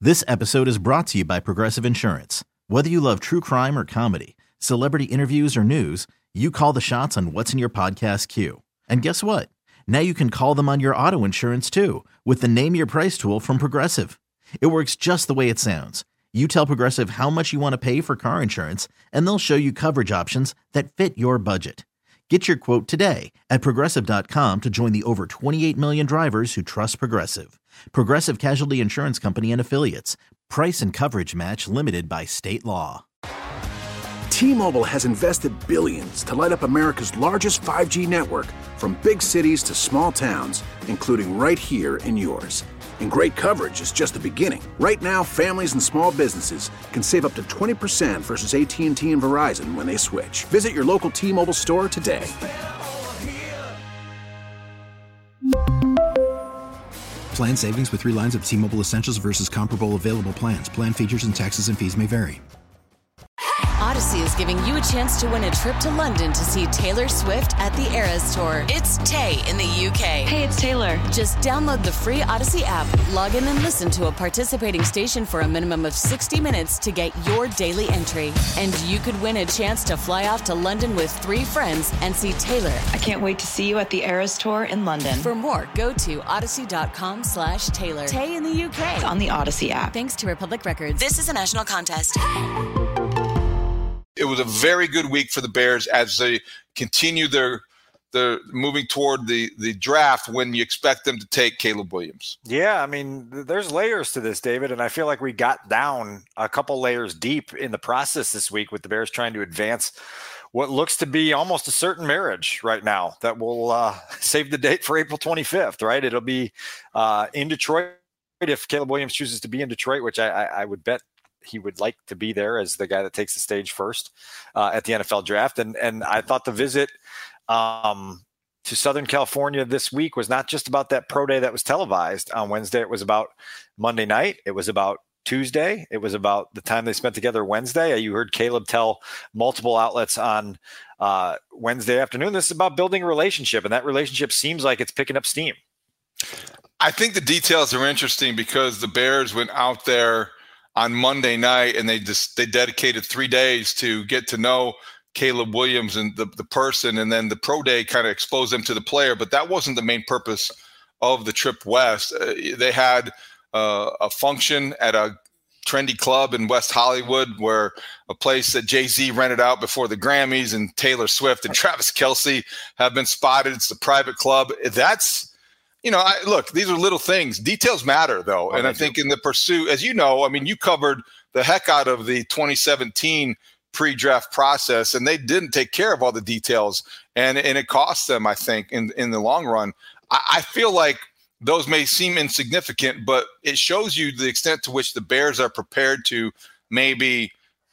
This episode is brought to you by Progressive Insurance. Whether you love true crime or comedy, celebrity interviews or news, you call the shots on what's in your podcast queue. And guess what? Now you can call them on your auto insurance too with the Name Your Price tool from Progressive. It works just the way it sounds. You tell Progressive how much you want to pay for car insurance, and they'll show you coverage options that fit your budget. Get your quote today at Progressive.com to join the over 28 million drivers who trust Progressive. Progressive Casualty Insurance Company and Affiliates. Price and coverage match limited by state law. T-Mobile has invested billions to light up America's largest 5G network, from big cities to small towns, including right here in yours. And great coverage is just the beginning. Right now, families and small businesses can save up to 20% versus AT&T and Verizon when they switch. Visit your local T-Mobile store today. Plan savings with 3 lines of T-Mobile Essentials versus comparable available plans. Plan features and taxes and fees may vary. Odyssey is giving you a chance to win a trip to London to see Taylor Swift at the Eras Tour. It's Tay in the UK. Hey, it's Taylor. Just download the free Odyssey app, log in and listen to a participating station for a minimum of 60 minutes to get your daily entry. And you could win a chance to fly off to London with 3 friends and see Taylor. I can't wait to see you at the Eras Tour in London. For more, go to odyssey.com/Taylor. Tay in the UK. It's on the Odyssey app. Thanks to Republic Records. This is a national contest. It was a very good week for the Bears as they continue their moving toward the draft when you expect them to take Caleb Williams. Yeah, I mean, there's layers to this, David, and I feel like we got down a couple layers deep in the process this week with the Bears trying to advance what looks to be almost a certain marriage right now that will save the date for April 25th, right? It'll be in Detroit if Caleb Williams chooses to be in Detroit, which I would bet he would like to be there as the guy that takes the stage first at the NFL draft. And I thought the visit to Southern California this week was not just about that pro day that was televised on Wednesday. It was about Monday night. It was about Tuesday. It was about the time they spent together Wednesday. You heard Caleb tell multiple outlets on Wednesday afternoon, this is about building a relationship, and that relationship seems like it's picking up steam. I think the details are interesting because the Bears went out there on Monday night and they dedicated 3 days to get to know Caleb Williams and the person, and then the pro day kind of exposed them to the player. But that wasn't the main purpose of the trip west. They had a function at a trendy club in West Hollywood, where a place that Jay-Z rented out before the Grammys, and Taylor Swift and Travis Kelce have been spotted. It's a private club. That's, look, these are little things. Details matter, though. And I think in the pursuit, as you know, I mean, you covered the heck out of the 2017 pre-draft process, and they didn't take care of all the details. And it cost them, I think, in the long run. I feel like those may seem insignificant, but it shows you the extent to which the Bears are prepared to maybe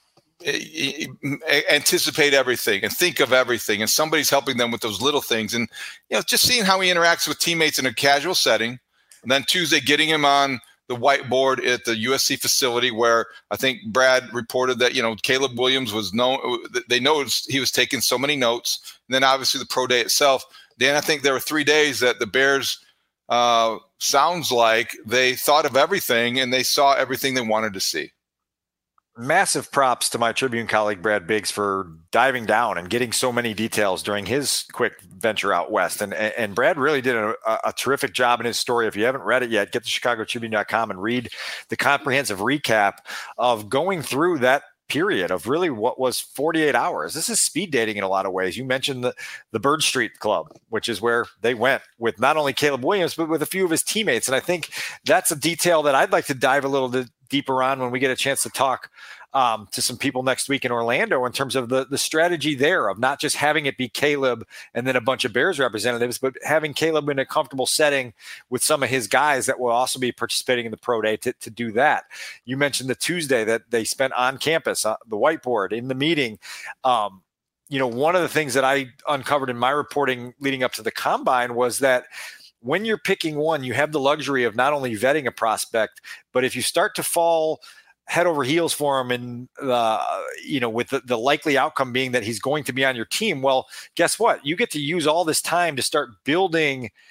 anticipate everything and think of everything, and somebody's helping them with those little things. And just seeing how he interacts with teammates in a casual setting, and then Tuesday getting him on the whiteboard at the USC facility, where I think Brad reported that Caleb Williams was they noticed he was taking so many notes, and then obviously the pro day itself. Dan, I think there were 3 days that the Bears sounds like they thought of everything and they saw everything they wanted to see. Massive props to my Tribune colleague, Brad Biggs, for diving down and getting so many details during his quick venture out west. And Brad really did a terrific job in his story. If you haven't read it yet, get to chicagotribune.com and read the comprehensive recap of going through that period of really what was 48 hours. This is speed dating in a lot of ways. You mentioned the Bird Street Club, which is where they went with not only Caleb Williams, but with a few of his teammates. And I think that's a detail that I'd like to dive a little deeper on when we get a chance to talk to some people next week in Orlando, in terms of the strategy there of not just having it be Caleb and then a bunch of Bears representatives, but having Caleb in a comfortable setting with some of his guys that will also be participating in the pro day to do that. You mentioned the Tuesday that they spent on campus, the whiteboard in the meeting. One of the things that I uncovered in my reporting leading up to the combine was that when you're picking one, you have the luxury of not only vetting a prospect, but if you start to fall head over heels for him and, with the likely outcome being that he's going to be on your team, well, guess what? You get to use all this time to start building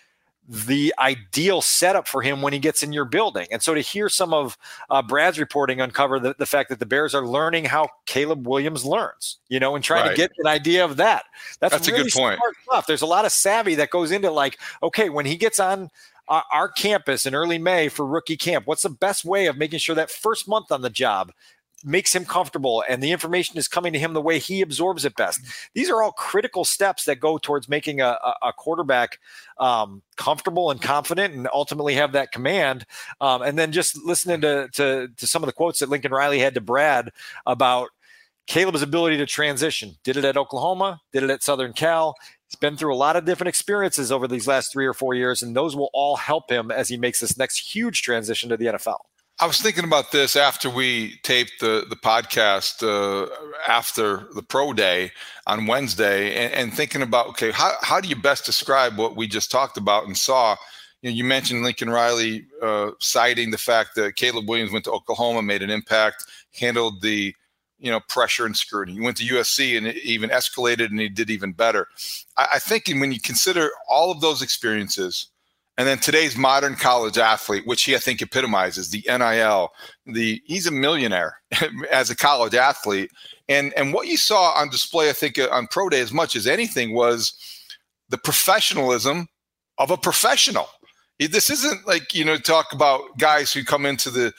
the ideal setup for him when he gets in your building. And so to hear some of Brad's reporting uncover the fact that the Bears are learning how Caleb Williams learns, and trying to get an idea of that. That's really a good point. Smart stuff. There's a lot of savvy that goes into like, okay, when he gets on our campus in early May for rookie camp, what's the best way of making sure that first month on the job makes him comfortable and the information is coming to him the way he absorbs it best. These are all critical steps that go towards making a quarterback comfortable and confident and ultimately have that command. And then just listening to some of the quotes that Lincoln Riley had to Brad about Caleb's ability to transition. Did it at Oklahoma, did it at Southern Cal. He's been through a lot of different experiences over these last 3 or 4 years, and those will all help him as he makes this next huge transition to the NFL. I was thinking about this after we taped the podcast after the pro day on Wednesday and thinking about, okay, how do you best describe what we just talked about and saw? You mentioned Lincoln Riley citing the fact that Caleb Williams went to Oklahoma, made an impact, handled the pressure and scrutiny. He went to USC and it even escalated and he did even better. I think when you consider all of those experiences, and then today's modern college athlete, which I think epitomizes the NIL, he's a millionaire as a college athlete. And what you saw on display, I think, on Pro Day as much as anything was the professionalism of a professional. This isn't like, talk about guys who come into the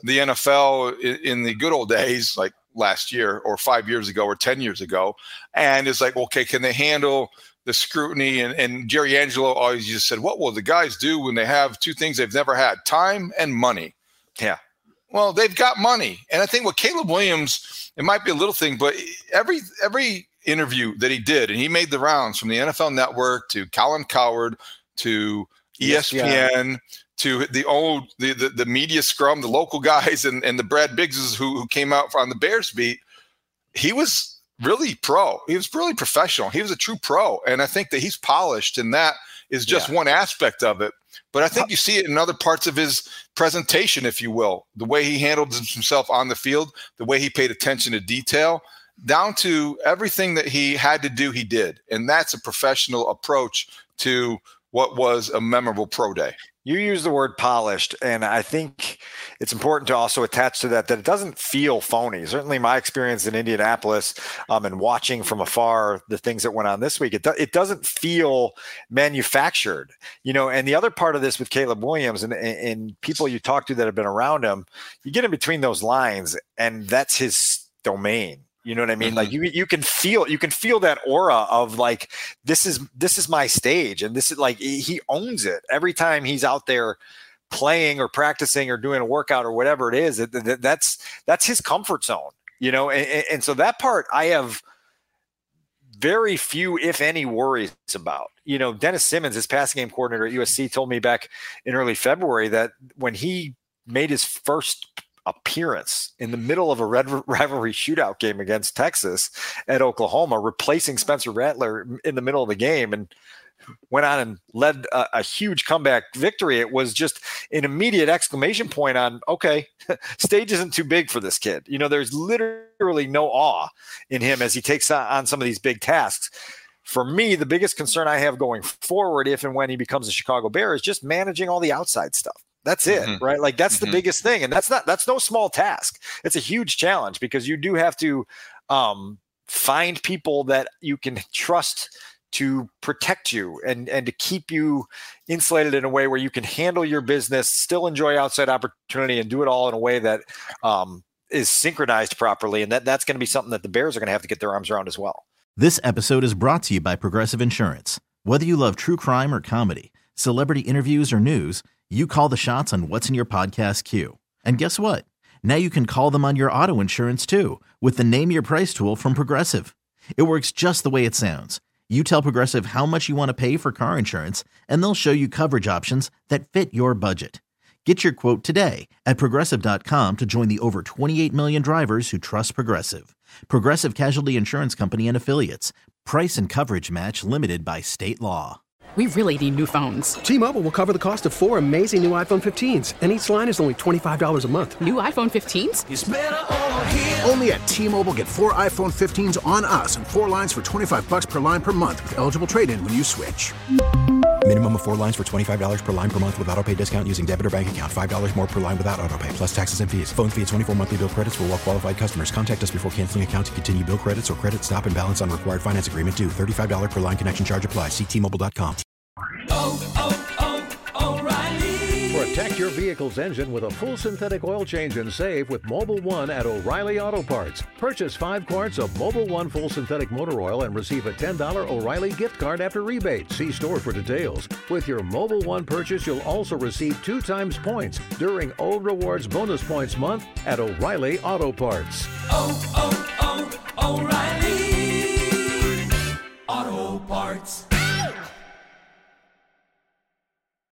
NFL in the good old days, like last year or 5 years ago or 10 years ago. And it's like, okay, can they handle the scrutiny? And Jerry Angelo always just said, what will the guys do when they have two things they've never had, time and money? Yeah. Well, they've got money. And I think with Caleb Williams, it might be a little thing, but every interview that he did, and he made the rounds from the NFL Network to Colin Cowherd to ESPN to the media scrum, the local guys and the Brad Biggses who came out on the Bears beat, he was really pro. He was really professional. He was a true pro. And I think that he's polished, and that is just one aspect of it. But I think you see it in other parts of his presentation, if you will, the way he handled himself on the field, the way he paid attention to detail, down to everything that he had to do, he did. And that's a professional approach to what was a memorable pro day. You use the word polished, and I think it's important to also attach to that it doesn't feel phony. Certainly my experience in Indianapolis and watching from afar the things that went on this week, it doesn't feel manufactured, and the other part of this with Caleb Williams and people you talk to that have been around him, you get in between those lines, and that's his domain. You know what I mean? Mm-hmm. Like you can feel that aura of like, this is my stage. And this is like, he owns it every time he's out there playing or practicing or doing a workout or whatever it is. That's his comfort zone, And so that part I have very few, if any, worries about. Dennis Simmons, his passing game coordinator at USC, told me back in early February that when he made his first appearance in the middle of a red rivalry shootout game against Texas at Oklahoma, replacing Spencer Rattler in the middle of the game, and went on and led a huge comeback victory. It was just an immediate exclamation point on, okay, stage isn't too big for this kid. There's literally no awe in him as he takes on some of these big tasks. For me, the biggest concern I have going forward, if and when he becomes a Chicago Bear, is just managing all the outside stuff. That's it, right? Like that's the biggest thing. And that's no small task. It's a huge challenge because you do have to find people that you can trust to protect you and to keep you insulated in a way where you can handle your business, still enjoy outside opportunity, and do it all in a way that is synchronized properly. And that's going to be something that the Bears are going to have to get their arms around as well. This episode is brought to you by Progressive Insurance. Whether you love true crime or comedy, celebrity interviews or news, you call the shots on what's in your podcast queue. And guess what? Now you can call them on your auto insurance too with the Name Your Price tool from Progressive. It works just the way it sounds. You tell Progressive how much you want to pay for car insurance, and they'll show you coverage options that fit your budget. Get your quote today at Progressive.com to join the over 28 million drivers who trust Progressive. Progressive Casualty Insurance Company and Affiliates. Price and coverage match limited by state law. We really need new phones. T-Mobile will cover the cost of 4 amazing new iPhone 15s, and each line is only $25 a month. New iPhone 15s? It's better over here. Only at T-Mobile, get 4 iPhone 15s on us and 4 lines for $25 per line per month with eligible trade-in when you switch. Minimum of 4 lines for $25 per line per month with autopay discount using debit or bank account. $5 more per line without autopay, plus taxes and fees. Phone fee at 24 monthly bill credits for well qualified customers. Contact us before canceling account to continue bill credits or credit stop and balance on required finance agreement due. $35 per line connection charge applies. See T-Mobile.com. O'Reilly. Protect your vehicle's engine with a full synthetic oil change and save with Mobil 1 at O'Reilly Auto Parts. Purchase 5 quarts of Mobil 1 full synthetic motor oil and receive a $10 O'Reilly gift card after rebate. See store for details. With your Mobil 1 purchase, you'll also receive 2 times points during O Rewards Bonus Points Month at O'Reilly Auto Parts. O'Reilly.